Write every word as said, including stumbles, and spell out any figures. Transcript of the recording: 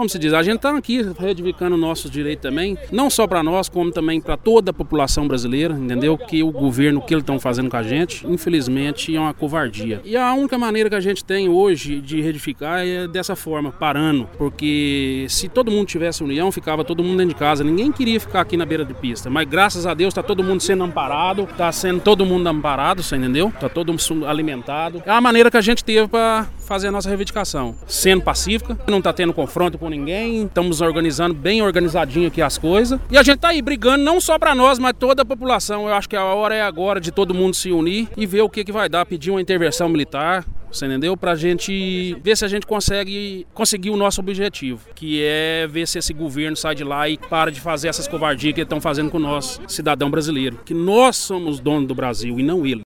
como se diz, a gente está aqui reivindicando nossos direitos também, não só para nós, como também para toda a população brasileira, entendeu? Que o governo, o que eles estão fazendo com a gente, infelizmente é uma covardia. E a única maneira que a gente tem hoje de reedificar é dessa forma, parando, porque se todo mundo tivesse união, ficava todo mundo dentro de casa, ninguém queria ficar aqui na beira de pista, mas graças a Deus está todo mundo sendo amparado, está sendo todo mundo amparado, você entendeu? Está todo mundo alimentado. É a maneira que a gente teve para fazer a nossa reivindicação, sendo pacífica, não está tendo confronto com ninguém, estamos organizando bem organizadinho aqui as coisas, e a gente está aí brigando não só para nós, mas toda a população. Eu acho que a hora é agora de todo mundo se unir e ver o que, que vai dar, pedir uma intervenção militar, você entendeu? Pra gente ver se a gente consegue conseguir o nosso objetivo, que é ver se esse governo sai de lá e para de fazer essas covardias que eles estão fazendo com o nosso cidadão brasileiro, que nós somos donos do Brasil e não ele.